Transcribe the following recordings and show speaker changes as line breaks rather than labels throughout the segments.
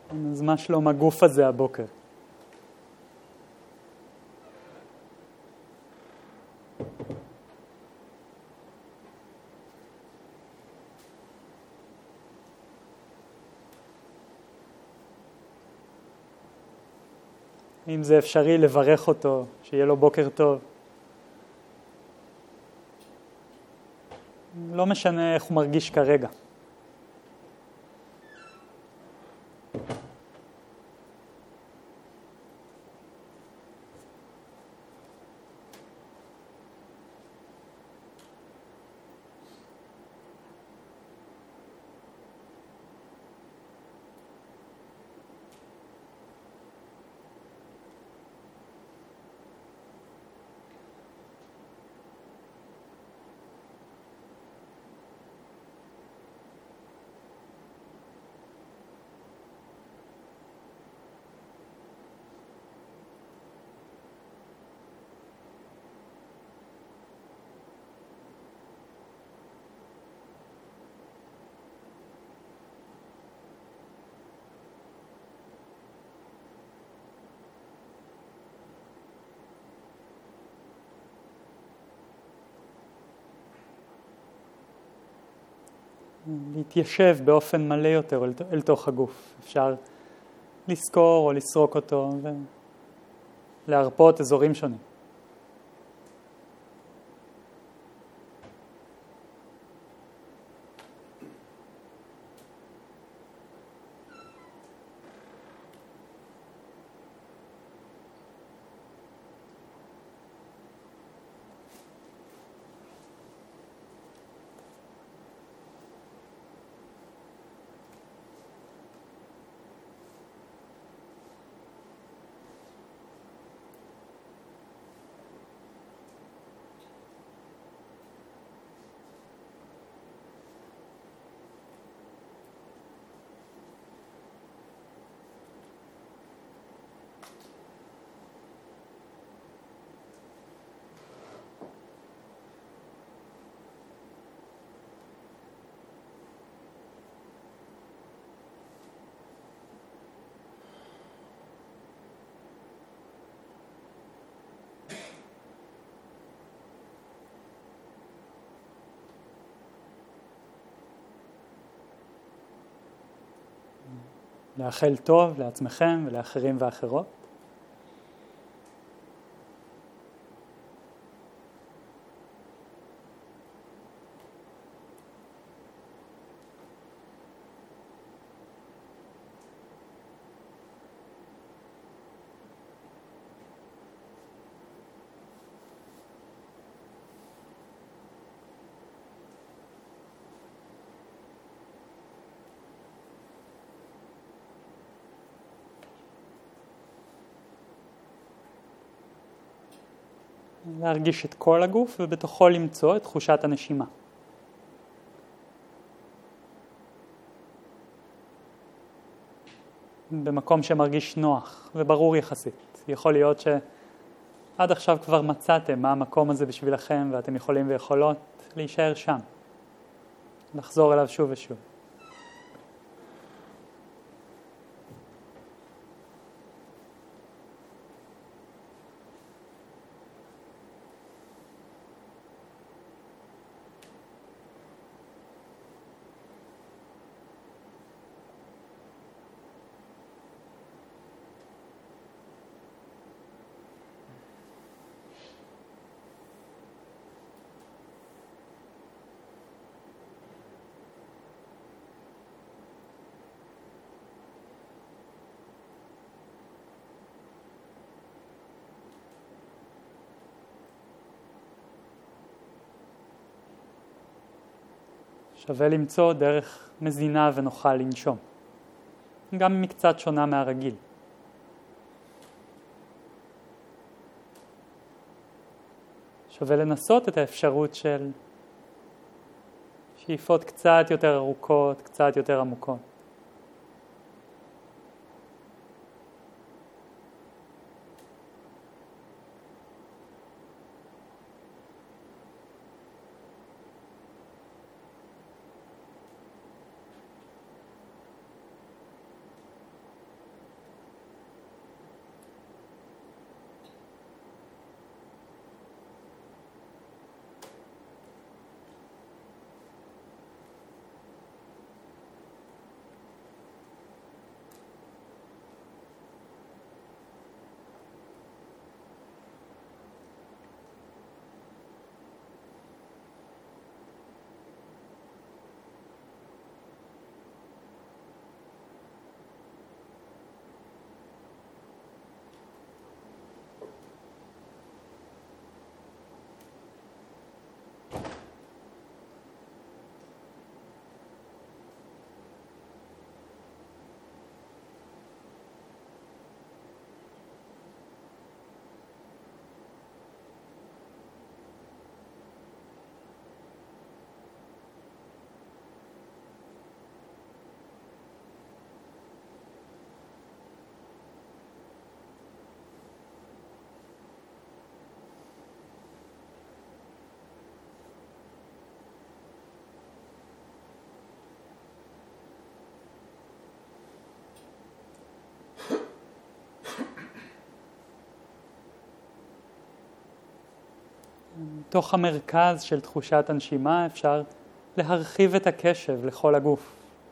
אז מה שלום הגוף הזה הבוקר? אם זה אפשרי לברך אותו, שיהיה לו בוקר טוב. לא משנה איך הוא מרגיש כרגע. להתיישב באופן מלא יותר אל תוך הגוף. אפשר לזכור או לסרוק אותו ולהרפות אזורים שונים. לאחל טוב לעצמכם ולאחרים ואחרות. להרגיש את כל הגוף ובתוכו למצוא את תחושת הנשימה. במקום שמרגיש נוח וברור יחסית. יכול להיות שעד עכשיו כבר מצאתם מה המקום הזה בשבילכם ואתם יכולים ויכולות להישאר שם. לחזור אליו שוב ושוב. שווה למצוא דרך מזינה ונוחה לנשום, גם אם היא קצת שונה מהרגיל. שווה לנסות את האפשרות של שאיפות קצת יותר ארוכות, קצת יותר עמוקות. מתוך המרכז של תחושת הנשימה אפשר להרחיב את הקשב לכל הגוף.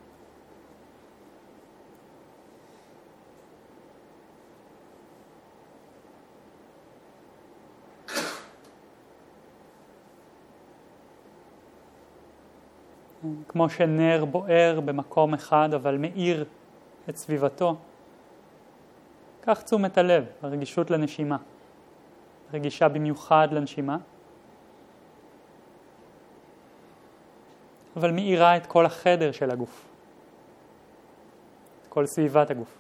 כמו שנר בוער במקום אחד אבל מאיר את סביבתו, כך תשומת הלב, הרגישות לנשימה, רגישה במיוחד לנשימה, אבל מאירה את כל החדר של הגוף, את כל סביבת הגוף.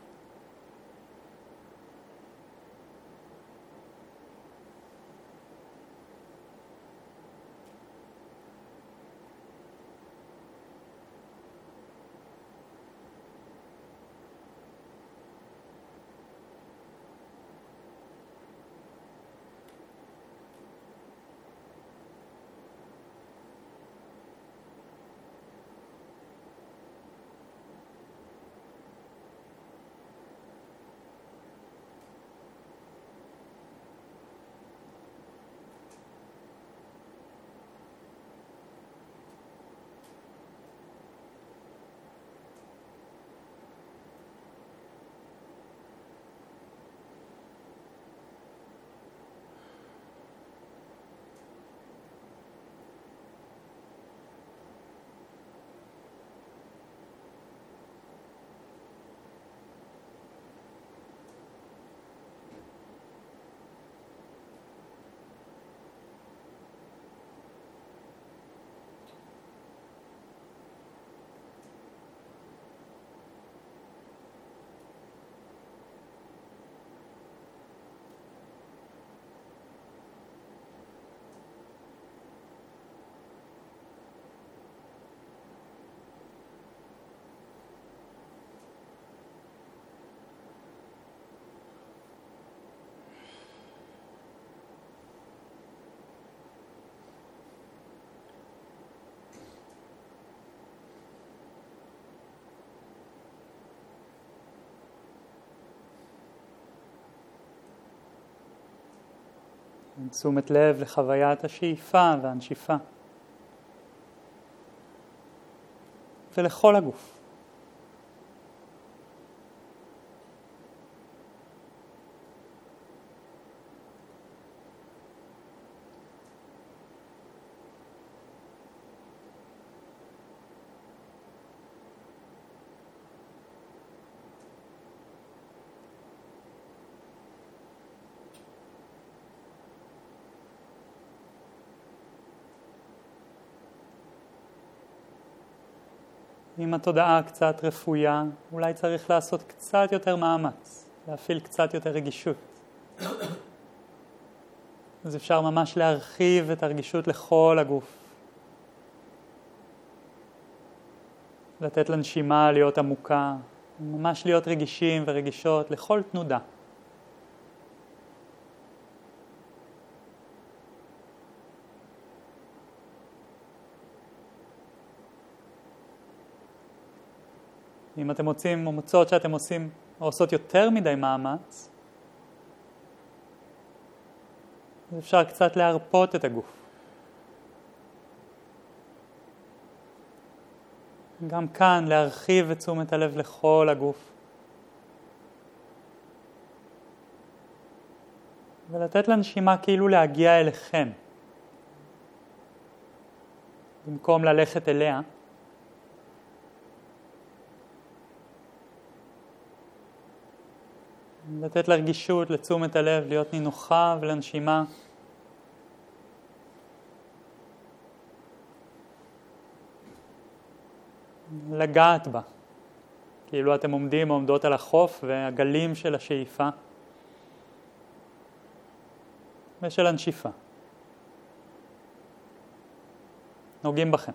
תשומת לב לחוויית השאיפה והנשיפה ולכל הגוף. אם התודעה קצת רפויה, אולי צריך לעשות קצת יותר מאמץ, להפעיל קצת יותר רגישות. אז אפשר ממש להרחיב את הרגישות לכל הגוף. לתת לנשימה להיות עמוקה, ממש להיות רגישים ורגישות לכל תנודה. אם אתם מוצאים או מוצאות שאתם עושים או עושות יותר מדי מאמץ, אז אפשר קצת להרפות את הגוף. גם כאן להרחיב את תשומת הלב לכל הגוף. ולתת לנשימה כאילו להגיע אליכם. במקום ללכת אליה, לתת לרגישות, לתשומת הלב, להיות נינוחה ולנשימה. לגעת בה, כאילו אתם עומדים או עומדות על החוף והגלים של השאיפה ושל הנשיפה נוגעים בכם.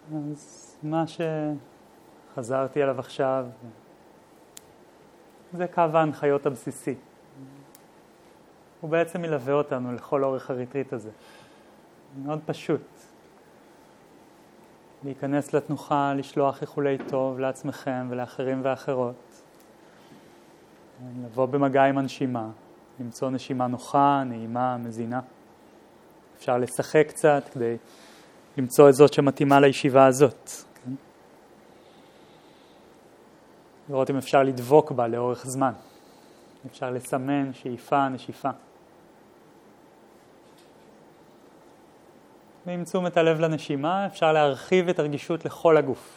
אז מה שחזרתי עליו עכשיו זה קו ההנחיות הבסיסי. הוא בעצם מלווה אותנו לכל אורך הריטריט הזה. מאוד פשוט. להיכנס לתנוחה, לשלוח איחולי טוב לעצמכם ולאחרים ואחרות. לבוא במגע עם הנשימה, למצוא נשימה נוחה, נעימה, מזינה. אפשר לשחק קצת כדי למצוא את זאת שמתאימה לישיבה הזאת. כן? לראות אם אפשר לדבוק בה לאורך זמן. אפשר לסמן שאיפה, נשיפה. ועם תשומת הלב לנשימה אפשר להרחיב את הרגישות לכל הגוף.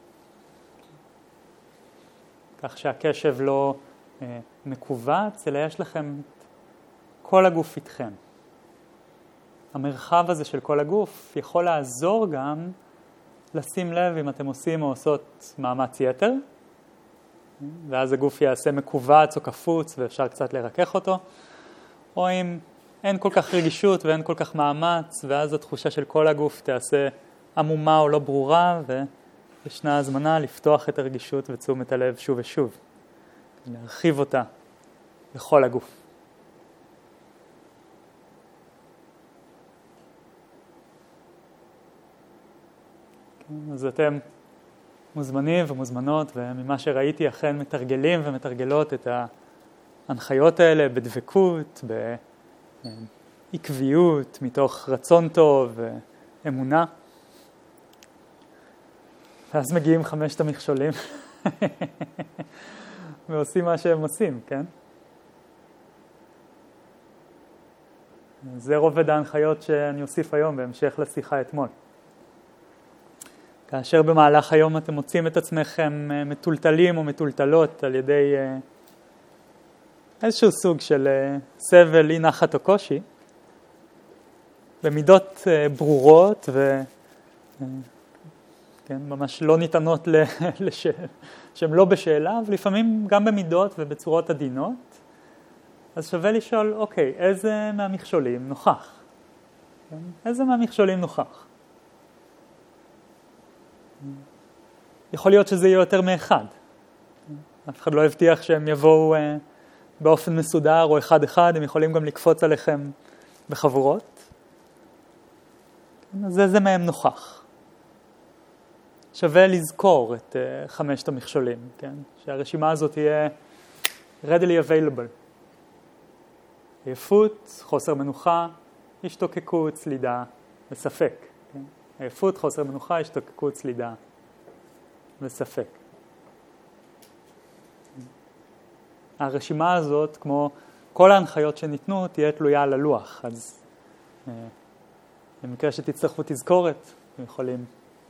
כך שהקשב לא מקובץ, אלא יש לכם את כל הגוף איתכם. המרחב הזה של כל הגוף יכול לעזור גם לשים לב אם אתם עושים או עושות מאמץ יתר, ואז הגוף יעשה מקובץ או קפוץ ואפשר קצת לרכך אותו, או אם אין כל כך רגישות ואין כל כך מאמץ, ואז התחושה של כל הגוף תעשה עמומה או לא ברורה, וישנה הזמנה לפתוח את הרגישות ותשומת הלב שוב ושוב, להרחיב אותה לכל הגוף. אז אתם מוזמנים ומוזמנות, וממה שראיתי אכן מתרגלים ומתרגלות את ההנחיות האלה בדבקות, בעקביות, מתוך רצון טוב ואמונה. ואז מגיעים 5 המכשולים ועושים מה שהם עושים, כן? זה רובד ההנחיות שאני אוסיף היום בהמשך לשיחה אתמול. כאשר במהלך היום אתם מוצאים את עצמכם מטולטלים או מטולטלות על ידי איזשהו סוג של סבל, אי נחת או קושי, במידות ברורות ממש לא ניתנות שהן לא בשאלה, ולפעמים גם במידות ובצורות עדינות, אז שווה לשאול, אוקיי, איזה מהמכשולים נוכח? איזה מהמכשולים נוכח? יכול להיות שזה יהיה יותר מאחד. אף אחד לא הבטיח שהם יבואו באופן מסודר או אחד, הם יכולים גם לקפוץ עליכם בחבורות. אז איזה מהם נוכח. שווה לזכור את 5 המכשולים, כן? שהרשימה הזאת תהיה readily available. עייפות, חוסר מנוחה, השתוקקות, סלידה וספק. כן? עייפות, חוסר מנוחה, השתוקקות, סלידה וספק. הרשימה הזאת, כמו כל ההנחיות שניתנו, תהיה תלויה על הלוח. אז במקרה שתצטרכו תזכורת, אתם יכולים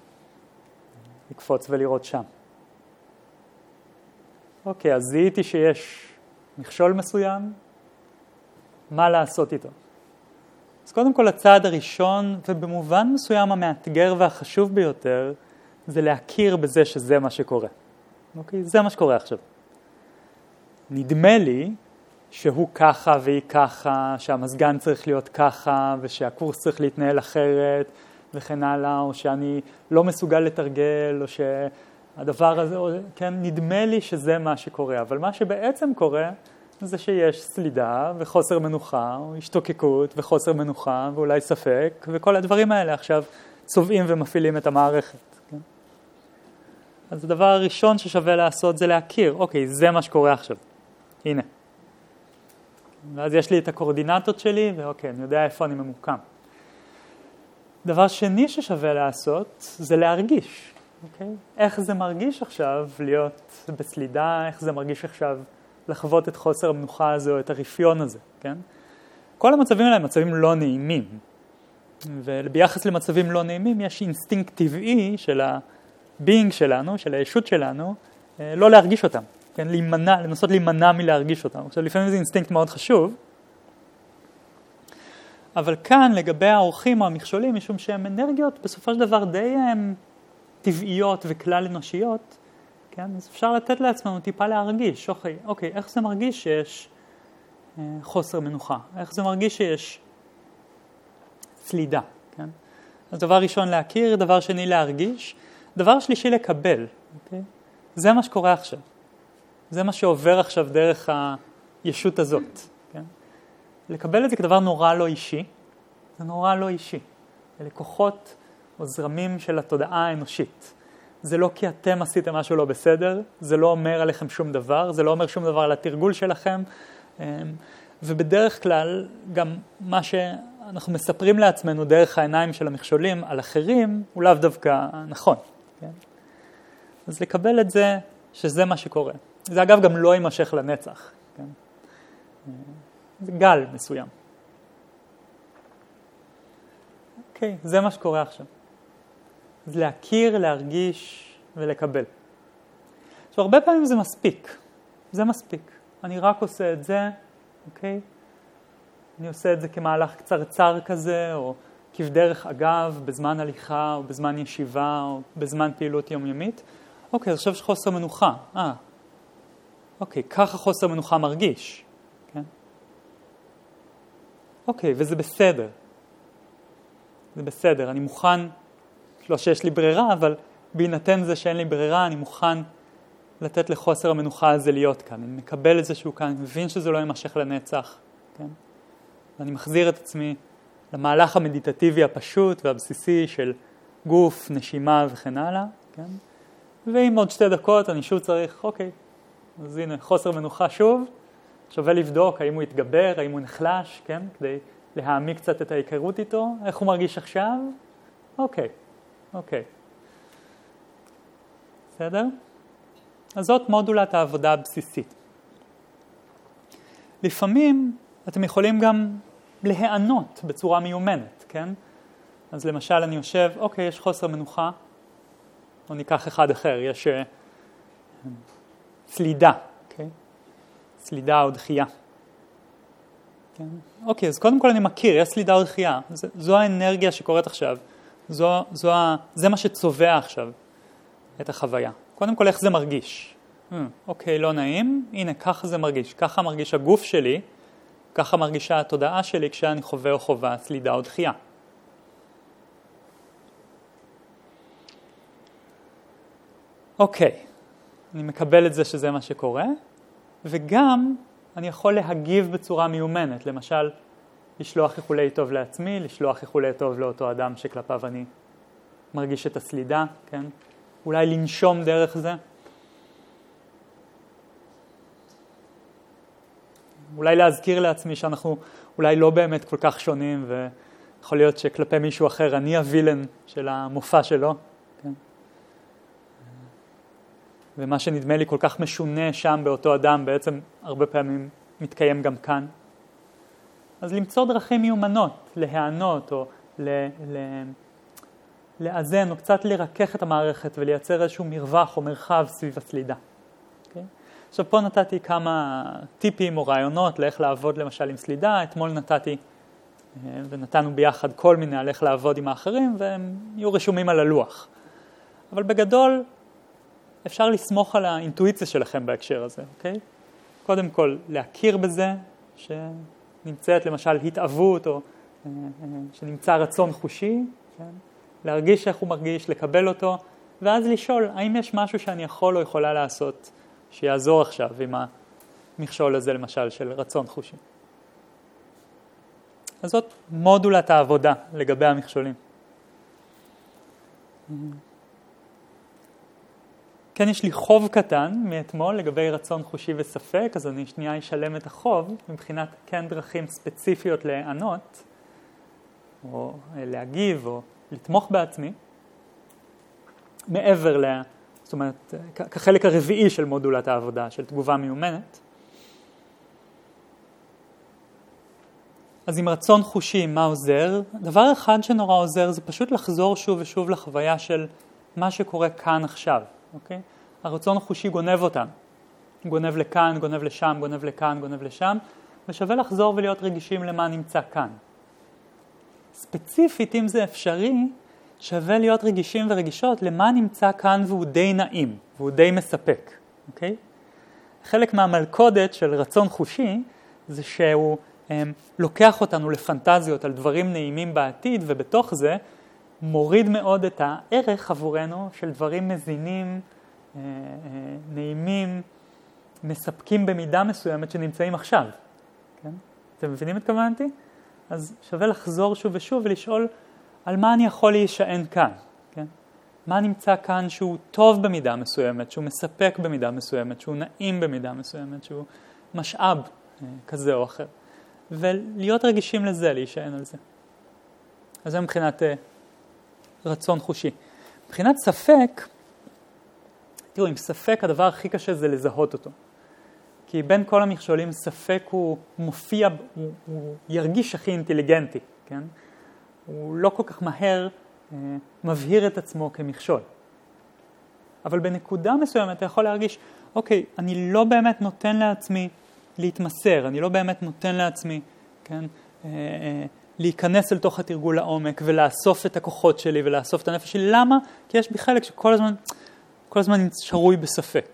לקפוץ ולראות שם. אוקיי, אז זיהיתי שיש מכשול מסוים, מה לעשות איתו? אז קודם כל הצעד הראשון, ובמובן מסוים המאתגר והחשוב ביותר, זה להכיר בזה שזה מה שקורה. אוקיי, זה מה שקורה עכשיו. נדמה לי שהוא ככה והיא ככה, שהמסגן צריך להיות ככה, ושהקורס צריך להתנהל אחרת, וכן הלאה, או שאני לא מסוגל לתרגל, או שהדבר הזה, כן, נדמה לי שזה מה שקורה. אבל מה שבעצם קורה, זה שיש סלידה וחוסר מנוחה, או השתוקקות וחוסר מנוחה, ואולי ספק, וכל הדברים האלה עכשיו צובעים ומפעילים את המערכת. כן? אז הדבר הראשון ששווה לעשות זה להכיר, אוקיי, זה מה שקורה עכשיו. הנה. ואז יש לי את הקורדינטות שלי, ואוקיי, אני יודע איפה אני ממוקם. דבר שני ששווה לעשות זה להרגיש. אוקיי? איך זה מרגיש עכשיו להיות בסלידה, איך זה מרגיש עכשיו לחוות את חוסר המנוחה הזה או את הרפיון הזה, כן? כל המצבים האלה הם מצבים לא נעימים. וביחס למצבים לא נעימים יש אינסטינקט טבעי של הביינג שלנו, של הישות שלנו, לא להרגיש אותם, כן? לנסות להימנע מלהרגיש אותם. עכשיו לפעמים זה אינסטינקט מאוד חשוב, אבל כאן לגבי האורחים או המכשולים, משום שהם אנרגיות בסופו של דבר די טבעיות וכלל אנושיות, כן? אז אפשר לתת לעצמנו טיפה להרגיש, אוקיי, איך זה מרגיש שיש חוסר מנוחה? איך זה מרגיש שיש סלידה? כן? אז דבר ראשון להכיר, דבר שני להרגיש, דבר שלישי לקבל. אוקיי? זה מה שקורה עכשיו. זה מה שעובר עכשיו דרך הישות הזאת. כן? לקבל את זה כדבר נורא לא אישי, זה נורא לא אישי. אלה כוחות או זרמים של התודעה האנושית. זה לא כי אתם עשיתם משהו לא בסדר, זה לא אומר עליכם שום דבר, זה לא אומר שום דבר על התרגול שלכם, ובדרך כלל גם מה שאנחנו מספרים לעצמנו דרך העיניים של המכשולים על אחרים, הוא לאו דווקא נכון. כן? אז לקבל את זה שזה מה שקורה. זה אגב גם לא יימשך לנצח. כן? זה גל מסוים. אוקיי, זה מה שקורה עכשיו. אז להכיר, להרגיש ולקבל. עכשיו, הרבה פעמים זה מספיק. זה מספיק. אני רק עושה את זה, אוקיי? אני עושה את זה כמהלך קצרצר כזה, או כבדרך אגב, בזמן הליכה, או בזמן ישיבה, או בזמן פעילות יומיומית. אוקיי, אז עכשיו יש חוסר מנוחה. אוקיי, ככה חוסר מנוחה מרגיש. כן? אוקיי, וזה בסדר. זה בסדר, אני מוכן, לא שיש לי ברירה, אבל בהינתן זה שאין לי ברירה, אני מוכן לתת לחוסר המנוחה הזה להיות כאן. אני מקבל את זה שהוא כאן, אני מבין שזה לא יימשך לנצח. כן? ואני מחזיר את עצמי למהלך המדיטטיבי הפשוט והבסיסי של גוף, נשימה וכן הלאה. כן? ועם עוד 2 דקות אני שוב צריך, אוקיי, אז הנה, חוסר מנוחה שוב, שווה לבדוק האם הוא יתגבר, האם הוא נחלש, כן? כדי להעמיק קצת את ההיכרות איתו, איך הוא מרגיש עכשיו? אוקיי. בסדר? אז זאת מודולת העבודה הבסיסית. לפעמים אתם יכולים גם להיענות בצורה מיומנת, כן? אז למשל אני יושב, אוקיי, יש חוסר מנוחה, או ניקח אחד אחר, יש סלידה, אוקיי? סלידה או דחייה. כן? אוקיי, אז קודם כל אני מכיר, יש סלידה או דחייה. זו האנרגיה שקורית עכשיו. זה מה שצובע עכשיו את החוויה. קודם כל איך זה מרגיש. אוקיי, לא נעים. הנה, ככה זה מרגיש. ככה מרגיש הגוף שלי, ככה מרגישה התודעה שלי כשאני חווה או חווה סלידה או דחייה. אוקיי, אני מקבל את זה שזה מה שקורה, וגם אני יכול להגיב בצורה מיומנת, למשל, לשלוח איחולי טוב לעצמי, לשלוח איחולי טוב לאותו אדם שכלפיו אני מרגיש את הסלידה, כן? אולי לנשום דרך זה. אולי להזכיר לעצמי שאנחנו אולי לא באמת כל כך שונים, ויכול להיות שכלפי מישהו אחר אני הווילן של המופע שלו, כן? ומה שנדמה לי כל כך משונה שם באותו אדם, בעצם הרבה פעמים מתקיים גם כאן. אז למצוא דרכים מיומנות, להיענות או לאזן או קצת לרכך את המערכת ולייצר איזשהו מרווח או מרחב סביב הסלידה. Okay? עכשיו פה נתתי כמה טיפים או רעיונות לאיך לעבוד למשל עם סלידה. אתמול נתתי ונתנו ביחד כל מיני על איך לעבוד עם האחרים והם יהיו רשומים על הלוח. אבל בגדול אפשר לסמוך על האינטואיציה שלכם בהקשר הזה. Okay? קודם כל להכיר בזה שנמצאת למשל התאהבות או שנמצא רצון חושי, כן? להרגיש איך הוא מרגיש, לקבל אותו, ואז לשאול האם יש משהו שאני יכול או יכולה לעשות שיעזור עכשיו עם המכשול הזה למשל של רצון חושי. אז זאת מודולת העבודה לגבי המכשולים. כן, יש לי חוב קטן מאתמול לגבי רצון חושי וספק, אז אני שנייה אשלם את החוב מבחינת כן דרכים ספציפיות לענות, או להגיב, או לתמוך בעצמי, מעבר זאת אומרת, כחלק הרביעי של מודולת העבודה, של תגובה מיומנת. אז עם רצון חושי, מה עוזר? דבר אחד שנורא עוזר זה פשוט לחזור שוב ושוב לחוויה של מה שקורה כאן עכשיו. אוקיי? הרצון החושי גונב אותם. גונב לכאן, גונב לשם, גונב לכאן, גונב לשם, ושווה לחזור ולהיות רגישים למה נמצא כאן. ספציפית, אם זה אפשרי, שווה להיות רגישים ורגישות למה נמצא כאן והוא די נעים, והוא די מספק. אוקיי? חלק מהמלכודת של רצון חושי זה שהוא לוקח אותנו לפנטזיות על דברים נעימים בעתיד, ובתוך זה מוריד מאוד את הערך עבורנו של דברים מזינים, נעימים, מספקים במידה מסוימת שנמצאים עכשיו. כן? אתם מבינים את כוונתי? אז שווה לחזור שוב ושוב ולשאול על מה אני יכול להישען כאן. כן? מה נמצא כאן שהוא טוב במידה מסוימת, שהוא מספק במידה מסוימת, שהוא נעים במידה מסוימת, שהוא משאב כזה או אחר. ולהיות רגישים לזה, להישען על זה. אז זה מבחינת רצון חושי. מבחינת ספק, תראו, עם ספק הדבר הכי קשה זה לזהות אותו. כי בין כל המכשולים ספק הוא מופיע, הוא ירגיש הכי אינטליגנטי, כן? הוא לא כל כך מהר מבהיר את עצמו כמכשול. אבל בנקודה מסוימת אתה יכול להרגיש, אוקיי, אני לא באמת נותן לעצמי להתמסר, אני לא באמת נותן לעצמי, כן? להיכנס אל תוך התרגול לעומק ולאסוף את הכוחות שלי ולאסוף את הנפש שלי. למה? כי יש בי חלק שכל הזמן שרוי בספק.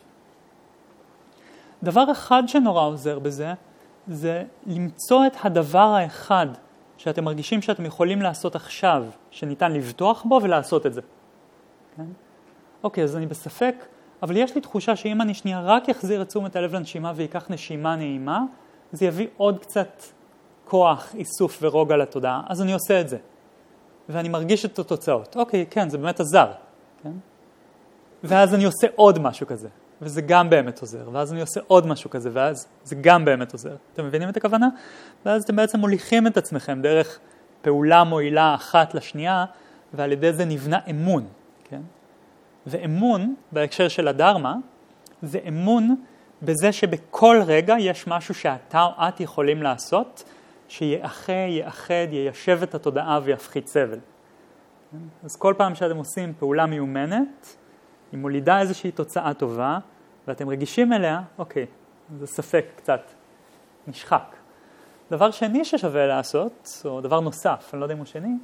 דבר אחד שנורא עוזר בזה, זה למצוא את הדבר האחד שאתם מרגישים שאתם יכולים לעשות עכשיו, שניתן לבטוח בו ולעשות את זה. כן? אוקיי, אז אני בספק, אבל יש לי תחושה שאם אני שנייה רק יחזיר את תשומת הלב לנשימה ויקח נשימה נעימה, זה יביא עוד קצת כוח, איסוף ורוגע לתודעה, אז אני עושה את זה. ואני מרגיש את התוצאות. אוקיי, כן, זה באמת עזר. כן? ואז אני עושה עוד משהו כזה, וזה גם באמת עוזר. ואז אני עושה עוד משהו כזה, ואז זה גם באמת עוזר. אתם מבינים את הכוונה? ואז אתם בעצם מוליכים את עצמכם דרך פעולה מועילה אחת לשנייה, ועל ידי זה נבנה אמון. כן? ואמון, בהקשר של הדרמה, זה אמון בזה שבכל רגע יש משהו שאתה או את יכולים לעשות, שיאחד, יישב את התודעה ויפחית סבל. אז כל פעם שאתם עושים פעולה מיומנת, היא מולידה איזושהי תוצאה טובה, ואתם רגישים אליה, אוקיי, זה ספק קצת נשחק. דבר שני ששווה לעשות, או דבר נוסף, אני לא יודע אם הוא שני,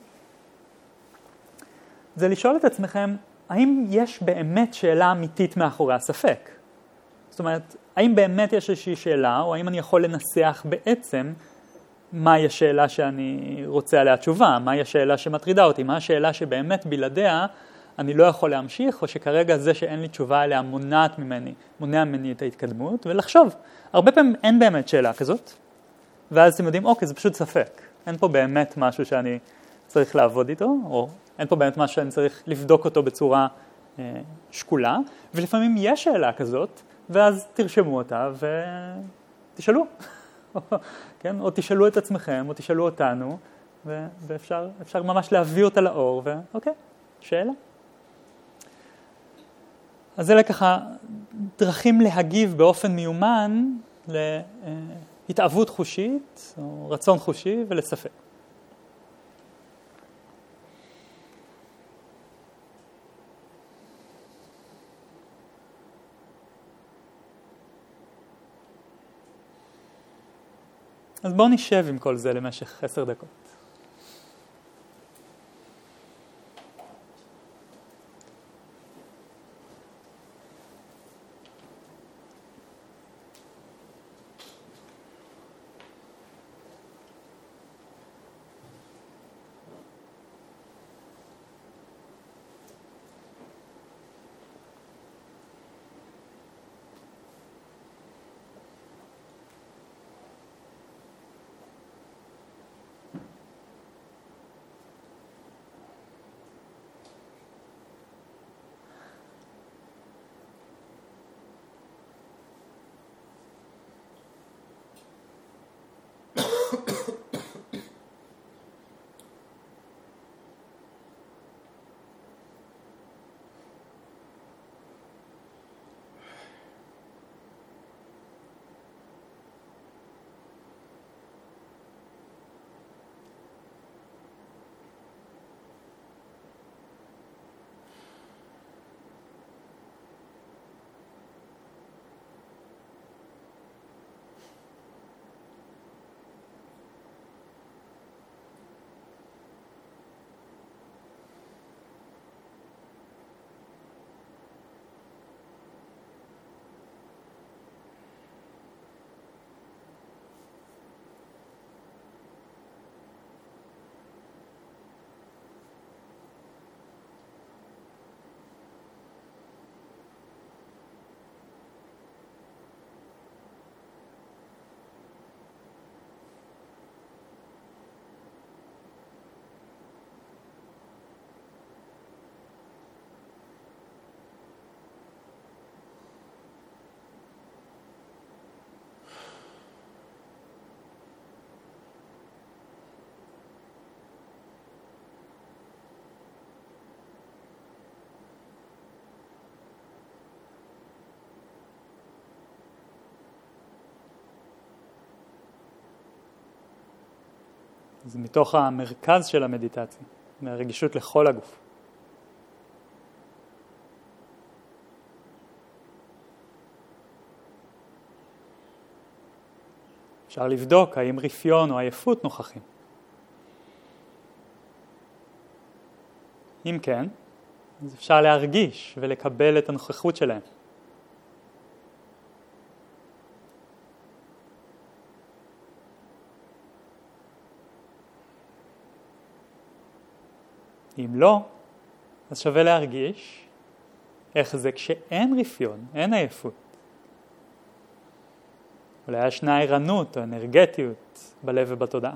זה לשאול את עצמכם, האם יש באמת שאלה אמיתית מאחורי הספק? זאת אומרת, האם באמת יש איזושהי שאלה, או האם אני יכול לנסח בעצם מהי השאלה שאני רוצה עליה תשובה, מהי השאלה שמטרידה אותי, מה השאלה שבאמת בלעדיה אני לא יכול להמשיך, או שכרגע זה שאין לי תשובה עליה מונע ממני את ההתקדמות, ולחשוב, הרבה פעמים אין באמת שאלה כזאת, ואז אתם יודעים, אוקיי, זה פשוט ספק, אין פה באמת משהו שאני צריך לעבוד איתו, או אין פה באמת משהו שאני צריך לבדוק אותו בצורה שקולה, ולפעמים יש שאלה כזאת, ואז תרשמו אותה ותשאלו. כן? או תשאלו את עצמכם, או תשאלו אותנו, ואפשר ממש להביא אותה לאור, ואוקיי, שאלה. אז זה ככה דרכים להגיב באופן מיומן להתאהבות חושית, או רצון חושי, ולספק. אז בואו נשב עם כל זה למשך 10 דקות. זה מתוך המרכז של המדיטציה, מהרגישות לכל הגוף. אפשר לבדוק האם רפיון או עייפות נוכחים. אם כן, אז אפשר להרגיש ולקבל את הנוכחות שלהם. אם לא, אז שווה להרגיש איך זה כשאין רפיון, אין עייפות. אולי ישנה ערנות או אנרגטיות בלב ובתודעה.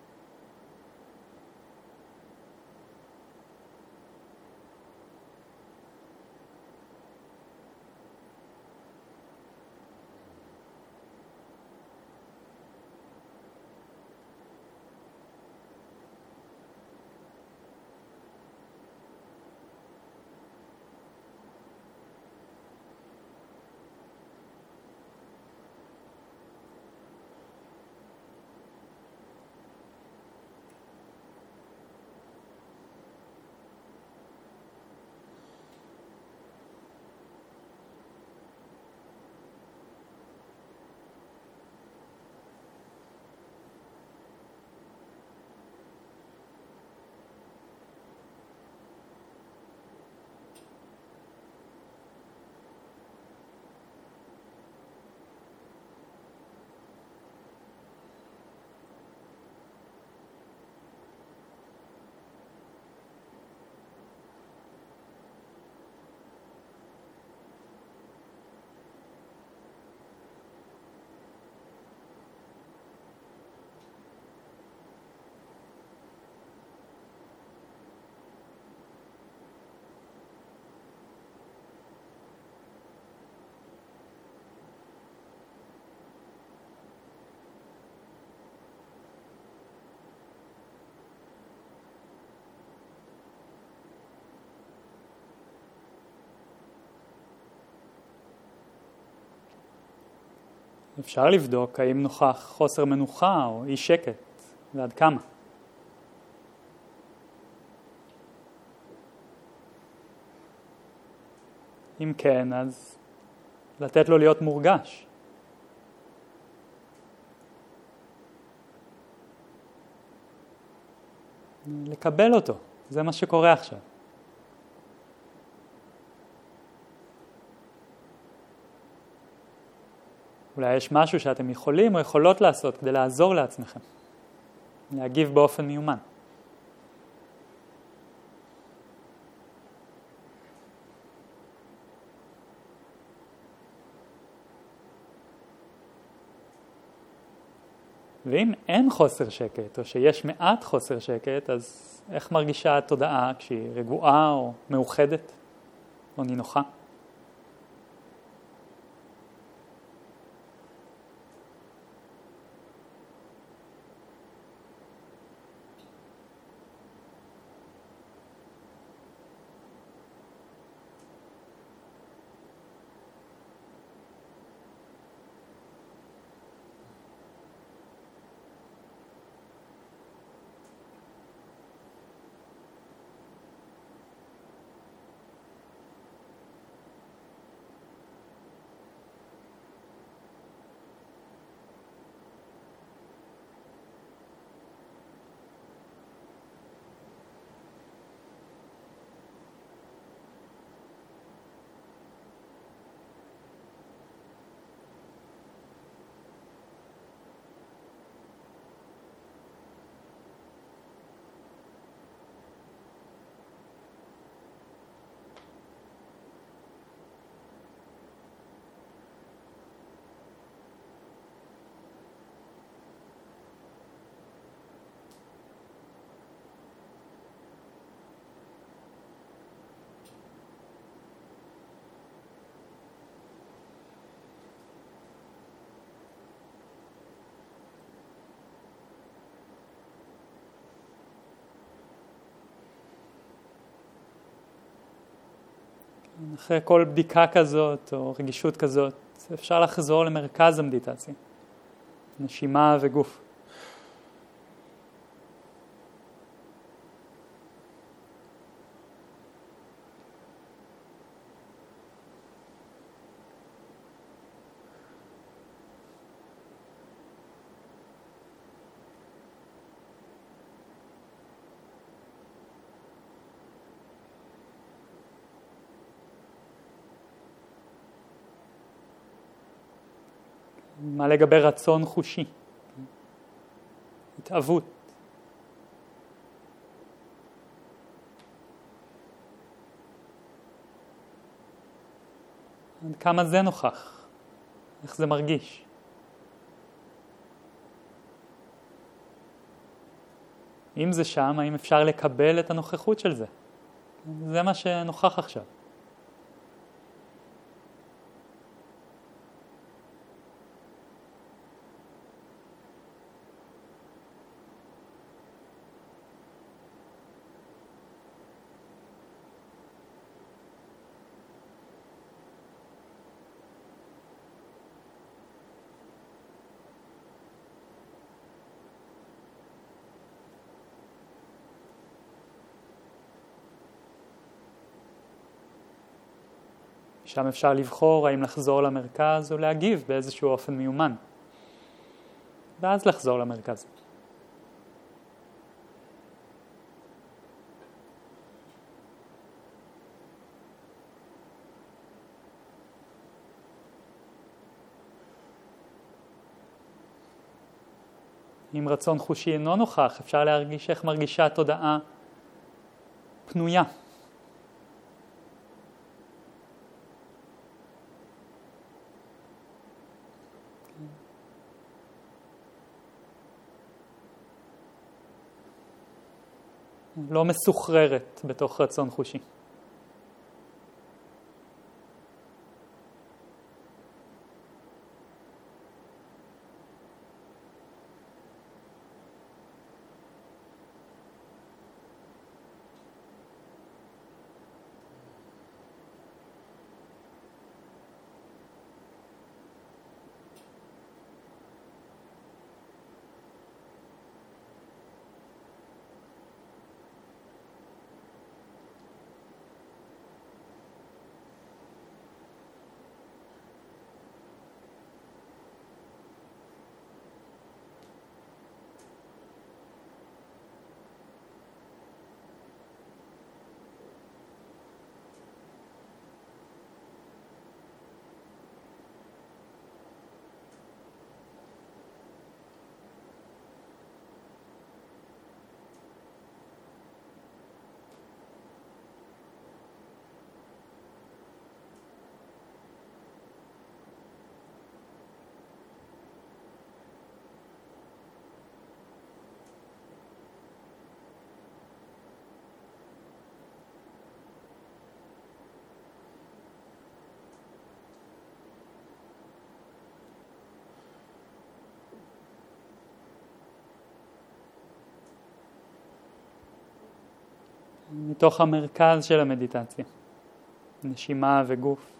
אפשר לבדוק האם נוכח חוסר מנוחה או אי שקט, ועד כמה. אם כן, אז לתת לו להיות מורגש. לקבל אותו, זה מה שקורה עכשיו. אולי יש משהו שאתם יכולים או יכולות לעשות כדי לעזור לעצמכם, להגיב באופן מיומן. ואם אין חוסר שקט, או שיש מעט חוסר שקט, אז איך מרגישה התודעה כשהיא רגועה או מאוחדת או נינוחה? אחרי כל בדיקה כזאת או רגישות כזאת, אפשר לחזור למרכז המדיטציה, נשימה וגוף. מה לגבי רצון חושי? התאהבות. עד כמה זה נוכח? איך זה מרגיש? אם זה שם, האם אפשר לקבל את הנוכחות של זה? זה מה שנוכח עכשיו. שם אפשר לבחור האם לחזור למרכז או להגיב באיזשהו אופן מיומן. ואז לחזור למרכז. אם רצון חושי אינו נוכח, אפשר להרגיש איך מרגישה תודעה פנויה. לא מסוחררת בתוך רצון חושי. מתוך המרכז של המדיטציה, נשימה וגוף.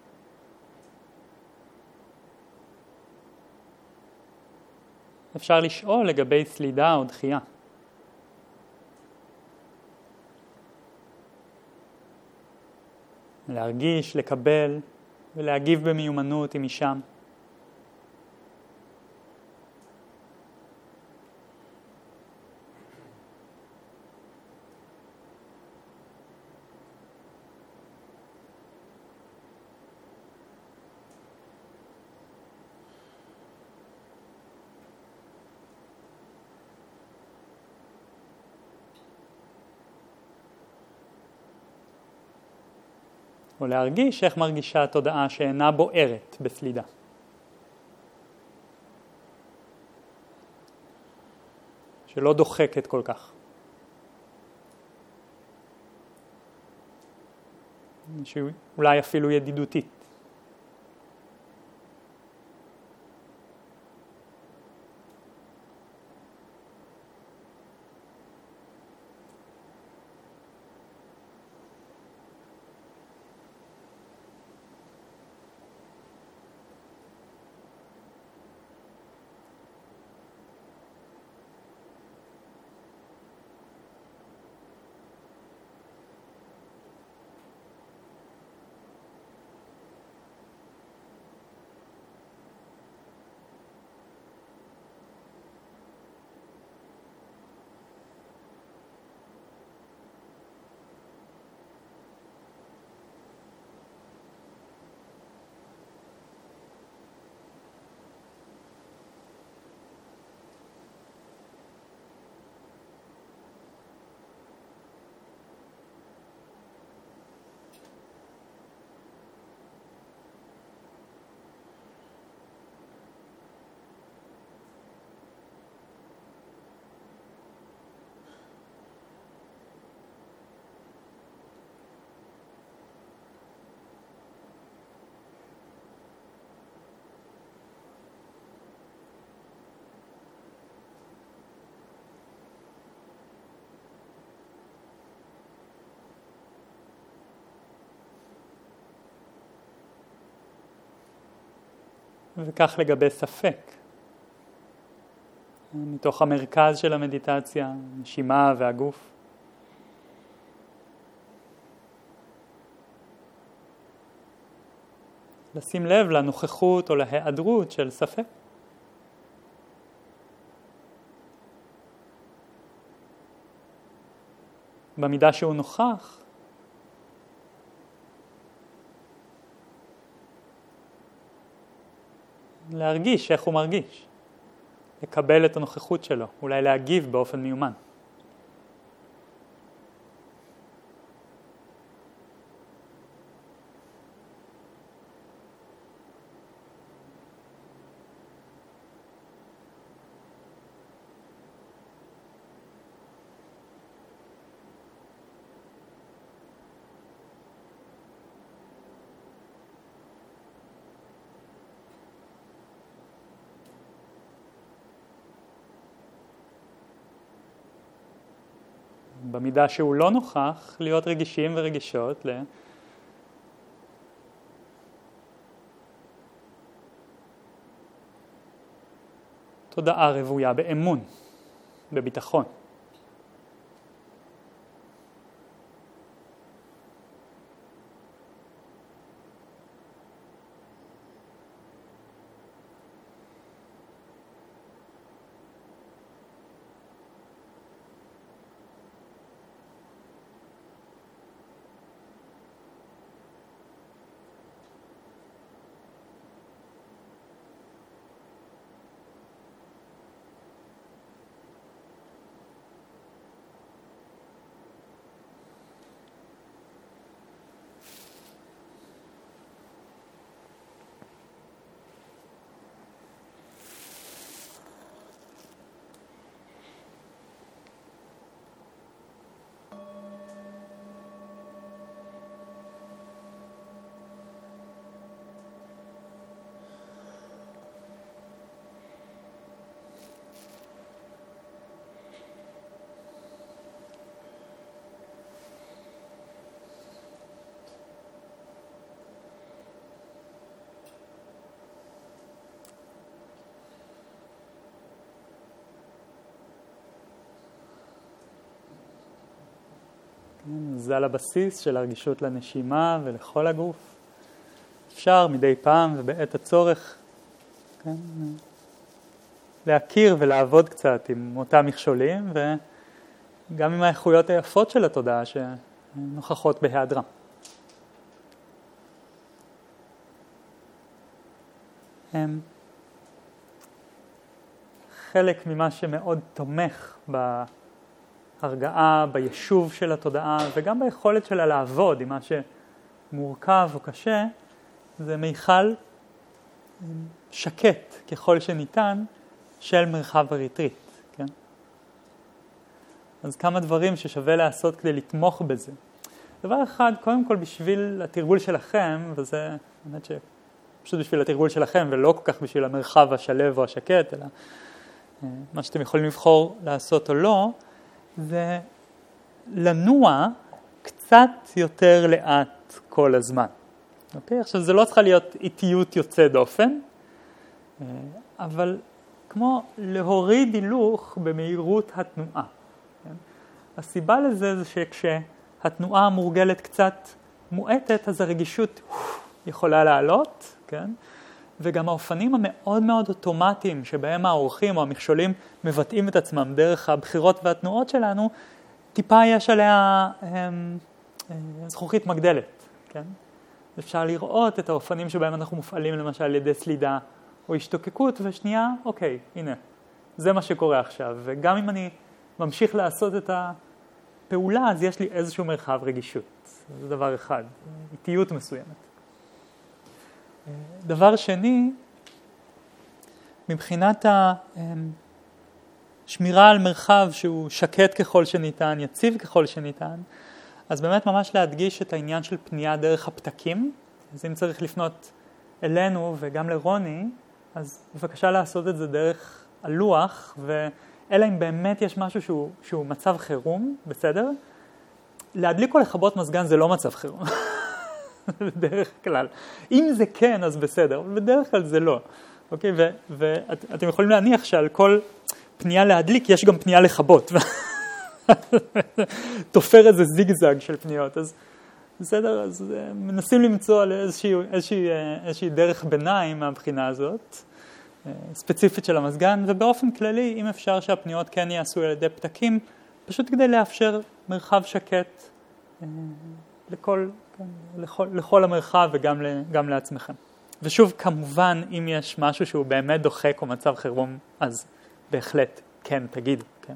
אפשר לשאול לגבי סלידה או דחייה. להרגיש, לקבל ולהגיב במיומנות עם משם. או להרגיש איך מרגישה התודעה שאינה בוערת בסלידה. שלא דוחקת כל כך. שאולי אפילו ידידותית. וכך לגבי ספק. מתוך המרכז של המדיטציה, נשימה והגוף. לשים לב לנוכחות או להיעדרות של ספק. במידה שהוא נוכח, להרגיש איך הוא מרגיש. לקבל את הנוכחות שלו, אולי להגיב באופן מיומן. במידה שהוא לא נוכח, להיות רגישים ורגישות לתודעה רבויה באמון, בביטחון. זה על הבסיס של הרגישות לנשימה ולכל הגוף. אפשר מדי פעם ובעת הצורך, כן, להכיר ולעבוד קצת עם אותם מכשולים וגם עם האיכויות היפות של התודעה שנוכחות בהיעדרם. חלק ממה שמאוד תומך בהרגעה, בישוב של התודעה וגם ביכולת שלה לעבוד עם מה שמורכב או קשה, זה מיכל שקט ככל שניתן של מרחב הריטריט, כן? אז כמה דברים ששווה לעשות כדי לתמוך בזה. דבר אחד, קודם כל בשביל התרגול שלכם, וזה באמת שפשוט בשביל התרגול שלכם ולא כל כך בשביל המרחב השלב או השקט, אלא מה שאתם יכולים לבחור לעשות או לא, זה לנוע קצת יותר לאט כל הזמן. אוקיי? עכשיו זה לא צריכה להיות איטיות יוצא דופן, אבל כמו להוריד הילוך במהירות התנועה. כן? הסיבה לזה זה שכשהתנועה המורגלת קצת מועטת, אז הרגישות יכולה לעלות, כן? וגם האופנים המאוד מאוד אוטומטיים שבהם האורחים או המכשולים מבטאים את עצמם דרך הבחירות והתנועות שלנו, טיפה יש עליה זכוכית מגדלת, כן? אפשר לראות את האופנים שבהם אנחנו מופעלים למשל על ידי סלידה או השתוקקות, ושנייה, אוקיי, הנה, זה מה שקורה עכשיו. וגם אם אני ממשיך לעשות את הפעולה, אז יש לי איזשהו מרחב רגישות. זה דבר אחד, איטיות מסוימת. דבר שני, מבחינת השמירה על מרחב שהוא שקט ככל שניתן, יציב ככל שניתן, אז באמת ממש להדגיש את העניין של פנייה דרך הפתקים. אז אם צריך לפנות אלינו וגם לרוני, אז בבקשה לעשות את זה דרך הלוח, ואלא אם באמת יש משהו שהוא מצב חירום, בסדר? להדליק או לכבות מזגן זה לא מצב חירום. בדרך כלל. אם זה כן, אז בסדר, אבל בדרך כלל זה לא. אוקיי? ואתם יכולים להניח שעל כל פנייה להדליק יש גם פנייה לכבות. תופר איזה זיגזג של פניות. אז בסדר, אז מנסים למצוא על איזושהי דרך ביניים מהבחינה הזאת, ספציפית של המזגן, ובאופן כללי, אם אפשר שהפניות כן יעשו על ידי פתקים, פשוט כדי לאפשר מרחב שקט לכל המרחב וגם לעצמכם. ושוב, כמובן, אם יש משהו שהוא באמת דוחק או מצב חירום, אז בהחלט, כן, תגיד, כן.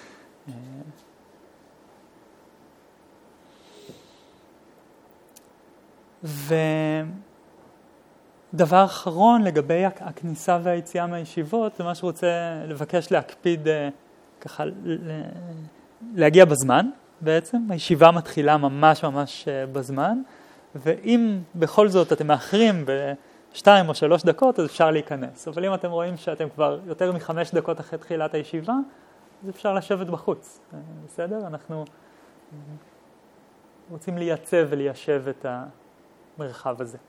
ודבר אחרון לגבי הכניסה והיציאה מהישיבות, זה מה שרוצה לבקש להקפיד ככה, להגיע בזמן בעצם. הישיבה מתחילה ממש בזמן, ואם בכל זאת אתם מאחרים ב2 או 3 דקות, אז אפשר להיכנס. אבל אם אתם רואים שאתם כבר יותר מ5 דקות אחרי תחילת הישיבה, אז אפשר לשבת בחוץ. בסדר? אנחנו רוצים לייצב וליישב את המרחב הזה.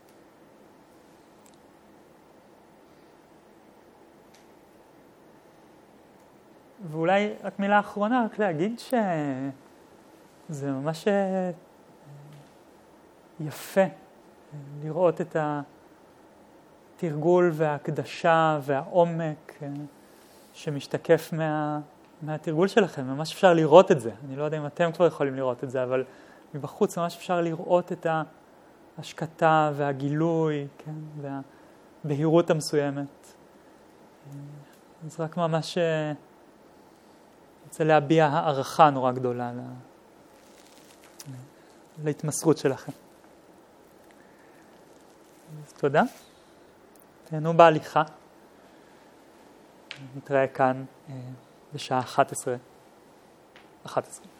ואולי רק מילה אחרונה, רק להגיד שזה ממש יפה לראות את התרגול וההקדשה והעומק שמשתקף מהתרגול שלכם. ממש אפשר לראות את זה. אני לא יודע אם אתם כבר יכולים לראות את זה, אבל מבחוץ ממש אפשר לראות את ההשקטה והגילוי, כן? והבהירות המסוימת. אז רק ממש רוצה להביע הערכה נורא גדולה להתמסרות שלכם. אז תודה. תהנו בהליכה. נתראה כאן בשעה 11.